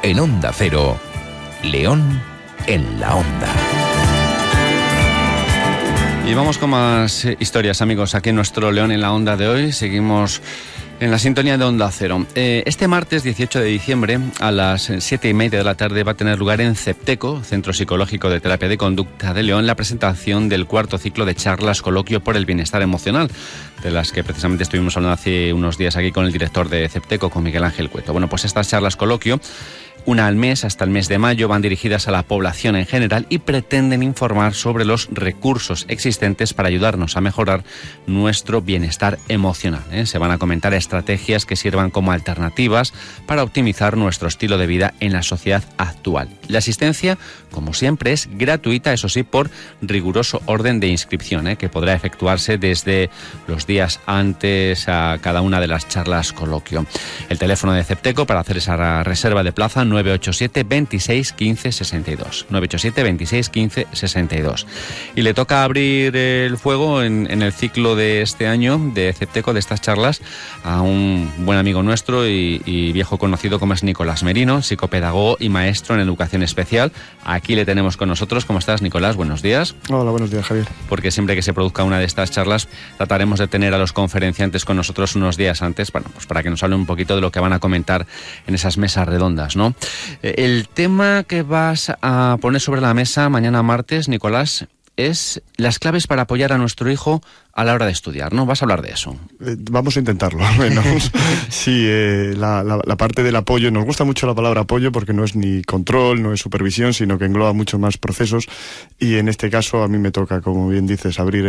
En Onda Cero, León en la Onda. Y vamos con más historias, amigos, aquí en nuestro León en la Onda de hoy. Seguimos en la sintonía de Onda Cero. Este martes 18 de diciembre a las 7:30 de la tarde va a tener lugar en CEPTECO, Centro Psicológico de Terapia de Conducta de León, la presentación del cuarto ciclo de charlas Coloquio por el Bienestar Emocional, de las que precisamente estuvimos hablando hace unos días aquí con el director de CEPTECO, con Miguel Ángel Cueto. Bueno, pues estas charlas Coloquio, una al mes hasta el mes de mayo, van dirigidas a la población en general y pretenden informar sobre los recursos existentes para ayudarnos a mejorar nuestro bienestar emocional. Se van a comentar estrategias que sirvan como alternativas para optimizar nuestro estilo de vida en la sociedad actual. La asistencia, como siempre, es gratuita, eso sí, por riguroso orden de inscripción, que podrá efectuarse desde los días antes a cada una de las charlas Coloquio. El teléfono de CEPTECO para hacer esa reserva de plaza, 987 26 15 62. 987 26 15 62. Y le toca abrir el fuego en el ciclo de este año de CEPTECO, de estas charlas, a un buen amigo nuestro y viejo conocido como es Nicolás Merino, psicopedagogo y maestro en educación especial. Aquí le tenemos con nosotros. ¿Cómo estás, Nicolás? Buenos días. Hola, buenos días, Javier. Porque siempre que se produzca una de estas charlas trataremos de tener a los conferenciantes con nosotros unos días antes, bueno, pues para que nos hablen un poquito de lo que van a comentar en esas mesas redondas, ¿no? El tema que vas a poner sobre la mesa mañana martes, Nicolás, es las claves para apoyar a nuestro hijo a la hora de estudiar, ¿no? Vas a hablar de eso. Vamos a intentarlo, al menos. Sí, la parte del apoyo, nos gusta mucho la palabra apoyo porque no es ni control, no es supervisión, sino que engloba muchos más procesos, y en este caso a mí me toca, como bien dices, abrir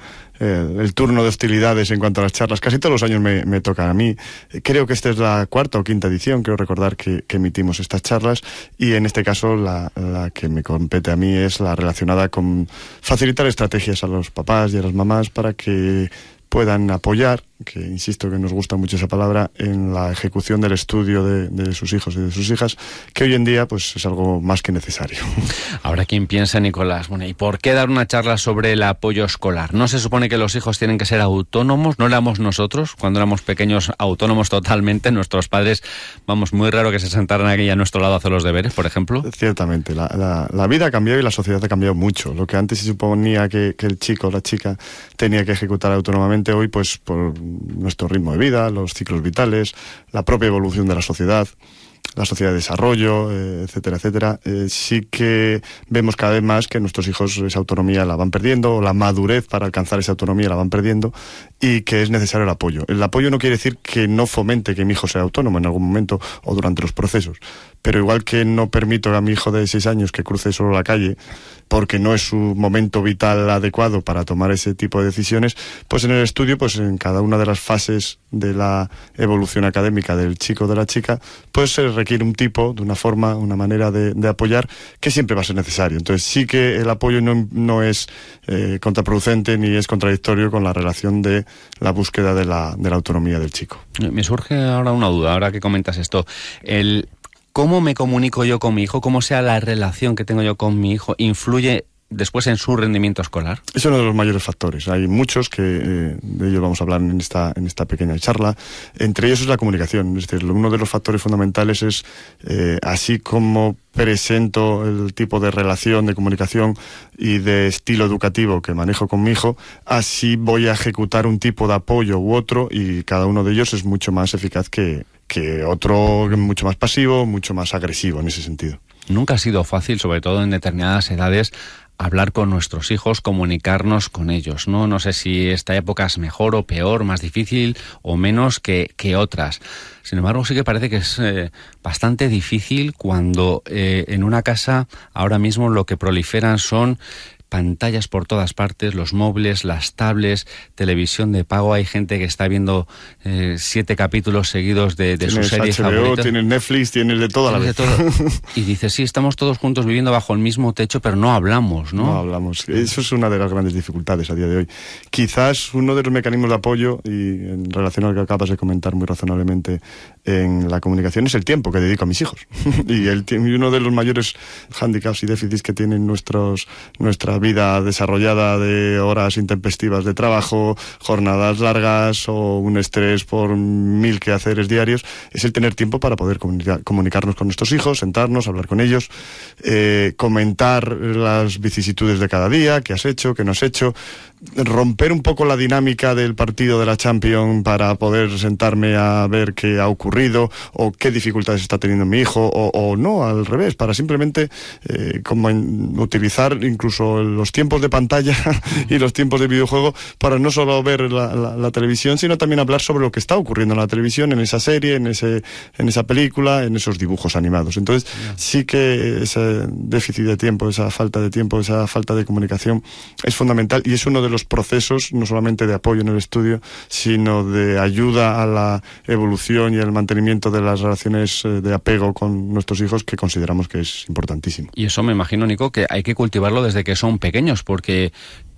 el turno de hostilidades en cuanto a las charlas. Casi todos los años me toca a mí. Creo que esta es la cuarta o quinta edición, creo recordar que emitimos estas charlas, y en este caso la que me compete a mí es la relacionada con facilitar estrategias a los papás y a las mamás para que puedan apoyar, que insisto que nos gusta mucho esa palabra, en la ejecución del estudio de sus hijos y de sus hijas, que hoy en día pues es algo más que necesario. Ahora, ¿quién piensa, Nicolás? Bueno, ¿y por qué dar una charla sobre el apoyo escolar? ¿No se supone que los hijos tienen que ser autónomos? ¿No éramos nosotros, cuando éramos pequeños, autónomos totalmente? Nuestros padres, vamos, muy raro que se sentaran aquí a nuestro lado a hacer los deberes, por ejemplo. Ciertamente, la vida ha cambiado y la sociedad ha cambiado mucho. Lo que antes se suponía que el chico o la chica tenía que ejecutar autónomamente, hoy pues por nuestro ritmo de vida, los ciclos vitales, la propia evolución de la sociedad de desarrollo, etcétera, etcétera, sí que vemos cada vez más que nuestros hijos esa autonomía la van perdiendo, o la madurez para alcanzar esa autonomía la van perdiendo, y que es necesario el apoyo. El apoyo no quiere decir que no fomente que mi hijo sea autónomo en algún momento o durante los procesos, pero igual que no permito a mi hijo de 6 años que cruce solo la calle porque no es su momento vital adecuado para tomar ese tipo de decisiones, pues en el estudio, pues en cada una de las fases de la evolución académica del chico o de la chica, pues se requiere un tipo, de una forma, una manera de apoyar que siempre va a ser necesario. Entonces sí que el apoyo no es contraproducente ni es contradictorio con la relación de la búsqueda de la autonomía del chico. Me surge ahora una duda, ahora que comentas esto. ¿Cómo me comunico yo con mi hijo? ¿Cómo sea la relación que tengo yo con mi hijo? ¿Influye después en su rendimiento escolar? Es uno de los mayores factores. Hay muchos que de ellos vamos a hablar en esta pequeña charla. Entre ellos es la comunicación. Es decir, uno de los factores fundamentales es, así como presento el tipo de relación, de comunicación y de estilo educativo que manejo con mi hijo, así voy a ejecutar un tipo de apoyo u otro, y cada uno de ellos es mucho más eficaz que otro, mucho más pasivo, mucho más agresivo en ese sentido. Nunca ha sido fácil, sobre todo en determinadas edades, hablar con nuestros hijos, comunicarnos con ellos, ¿no? No sé si esta época es mejor o peor, más difícil o menos que otras. Sin embargo, sí que parece que es bastante difícil cuando en una casa ahora mismo lo que proliferan son pantallas por todas partes, los móviles, las tablets, televisión de pago. Hay gente que está viendo 7 capítulos seguidos de su serie HBO, favorita. Tienes Netflix, tienes de todo a la vez. Y dices, sí, estamos todos juntos viviendo bajo el mismo techo, pero no hablamos, ¿no? No hablamos. Eso es una de las grandes dificultades a día de hoy. Quizás uno de los mecanismos de apoyo, y en relación a lo que acabas de comentar muy razonablemente, en la comunicación es el tiempo que dedico a mis hijos. Y uno de los mayores hándicaps y déficits que tienen nuestra vida desarrollada de horas intempestivas de trabajo, jornadas largas o un estrés por 1000 quehaceres diarios, es el tener tiempo para poder comunicarnos con nuestros hijos, sentarnos, hablar con ellos, comentar las vicisitudes de cada día, qué has hecho, qué no has hecho, romper un poco la dinámica del partido de la Champions para poder sentarme a ver qué ha ocurrido o qué dificultades está teniendo mi hijo, o no, al revés, para simplemente utilizar incluso los tiempos de pantalla y los tiempos de videojuego para no solo ver la televisión, sino también hablar sobre lo que está ocurriendo en la televisión, en esa serie, en esa película, en esos dibujos animados. Entonces, sí que ese déficit de tiempo, esa falta de comunicación es fundamental, y es uno de los procesos, no solamente de apoyo en el estudio, sino de ayuda a la evolución y al mantenimiento de las relaciones de apego con nuestros hijos, que consideramos que es importantísimo. Y eso me imagino, Nico, que hay que cultivarlo desde que son pequeños, porque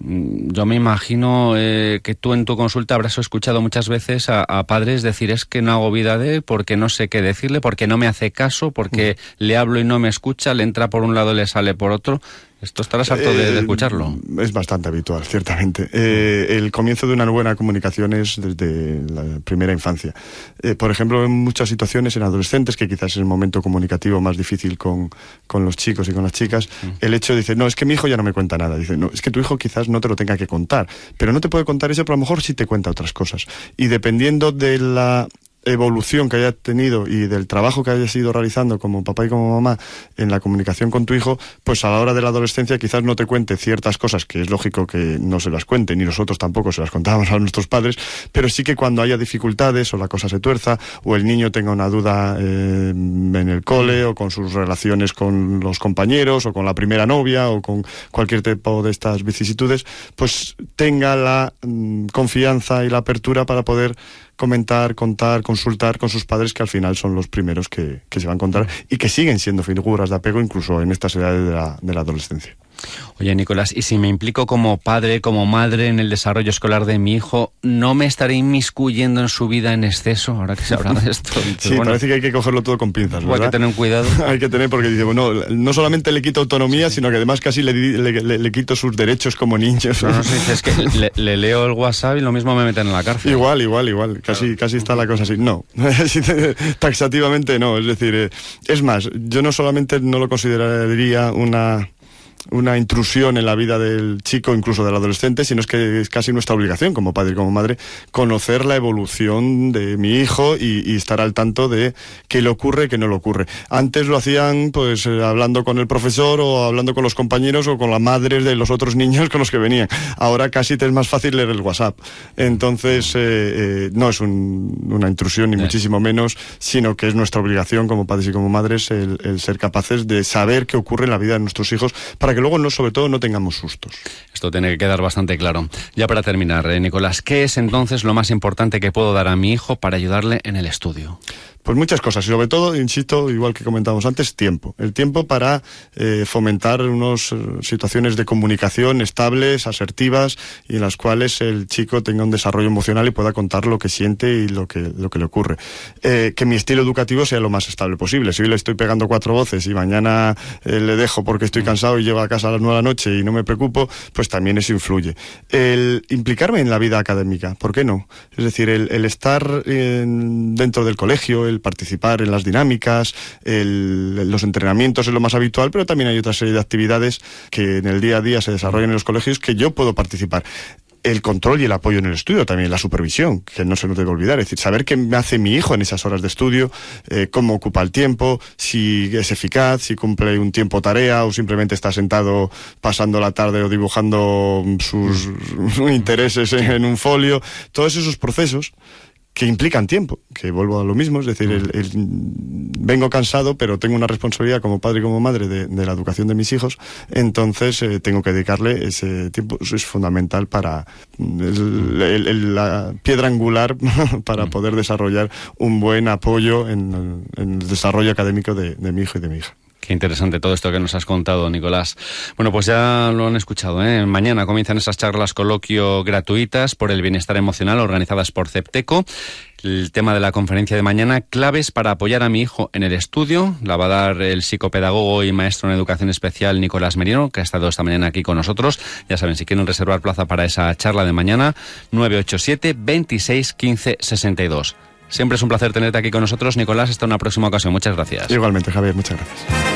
yo me imagino que tú en tu consulta habrás escuchado muchas veces a padres decir: es que no hago vida de él porque no sé qué decirle, porque no me hace caso, porque le hablo y no me escucha, le entra por un lado y le sale por otro. ¿Esto estarás harto de escucharlo? Es bastante habitual, ciertamente. El comienzo de una buena comunicación es desde la primera infancia. Por ejemplo, en muchas situaciones, en adolescentes, que quizás es el momento comunicativo más difícil con los chicos y con las chicas, el hecho de decir: no, es que mi hijo ya no me cuenta nada. Dice: no, es que tu hijo quizás no te lo tenga que contar, pero no te puede contar eso, pero a lo mejor sí te cuenta otras cosas. Y dependiendo de la evolución que hayas tenido y del trabajo que hayas ido realizando como papá y como mamá en la comunicación con tu hijo, pues a la hora de la adolescencia quizás no te cuente ciertas cosas, que es lógico que no se las cuente, ni nosotros tampoco se las contábamos a nuestros padres, pero sí que cuando haya dificultades o la cosa se tuerza o el niño tenga una duda en el cole o con sus relaciones con los compañeros o con la primera novia o con cualquier tipo de estas vicisitudes, pues tenga la confianza y la apertura para poder comentar, contar, consultar con sus padres, que al final son los primeros que se van a encontrar y que siguen siendo figuras de apego incluso en estas edades de la adolescencia. Oye, Nicolás, ¿y si me implico como padre, como madre en el desarrollo escolar de mi hijo, no me estaré inmiscuyendo en su vida en exceso, ahora que se habla de esto? Entonces, sí, bueno, parece que hay que cogerlo todo con pinzas, ¿verdad? Hay que tener cuidado. Hay que tener, porque dice, bueno, no solamente le quito autonomía, sino que además casi le quito sus derechos como niño. No sé, es que le leo el WhatsApp y lo mismo me meten en la cárcel. Igual. Casi está la cosa así. No, taxativamente no. Es decir, es más, yo no solamente no lo consideraría una intrusión en la vida del chico, incluso del adolescente, sino es que es casi nuestra obligación como padre y como madre conocer la evolución de mi hijo y estar al tanto de qué le ocurre, qué no le ocurre. Antes lo hacían pues hablando con el profesor o hablando con los compañeros o con las madres de los otros niños con los que venían. Ahora casi te es más fácil leer el WhatsApp. Entonces no es una intrusión ni muchísimo menos, sino que es nuestra obligación como padres y como madres el ser capaces de saber qué ocurre en la vida de nuestros hijos, para que luego sobre todo no tengamos sustos. Esto tiene que quedar bastante claro. Ya para terminar, Nicolás, ¿qué es entonces lo más importante que puedo dar a mi hijo para ayudarle en el estudio? Pues muchas cosas, y sobre todo, insisto, igual que comentábamos antes, tiempo. El tiempo para fomentar unas situaciones de comunicación estables, asertivas, y en las cuales el chico tenga un desarrollo emocional y pueda contar lo que siente y lo que le ocurre. Que mi estilo educativo sea lo más estable posible. Si hoy le estoy pegando 4 voces y mañana le dejo porque estoy cansado y llego a casa a las 9 de la noche y no me preocupo, pues también eso influye. El implicarme en la vida académica, ¿por qué no? Es decir, el estar dentro del colegio, el participar en las dinámicas, los entrenamientos es lo más habitual, pero también hay otra serie de actividades que en el día a día se desarrollan en los colegios que yo puedo participar. El control y el apoyo en el estudio, también la supervisión, que no se nos debe olvidar, es decir, saber qué me hace mi hijo en esas horas de estudio, cómo ocupa el tiempo, si es eficaz, si cumple un tiempo tarea o simplemente está sentado pasando la tarde o dibujando sus intereses en un folio. Todos esos procesos que implican tiempo, que vuelvo a lo mismo, es decir, vengo cansado, pero tengo una responsabilidad como padre y como madre de la educación de mis hijos, entonces tengo que dedicarle ese tiempo. Eso es fundamental para la piedra angular para poder desarrollar un buen apoyo en el desarrollo académico de mi hijo y de mi hija. Qué interesante todo esto que nos has contado, Nicolás. Bueno, pues ya lo han escuchado, ¿eh? Mañana comienzan esas charlas coloquio gratuitas por el bienestar emocional organizadas por CEPTECO. El tema de la conferencia de mañana, claves para apoyar a mi hijo en el estudio, la va a dar el psicopedagogo y maestro en educación especial Nicolás Merino, que ha estado esta mañana aquí con nosotros. Ya saben, si quieren reservar plaza para esa charla de mañana, 987 26 15 62. Siempre es un placer tenerte aquí con nosotros, Nicolás. Hasta una próxima ocasión. Muchas gracias. Igualmente, Javier. Muchas gracias.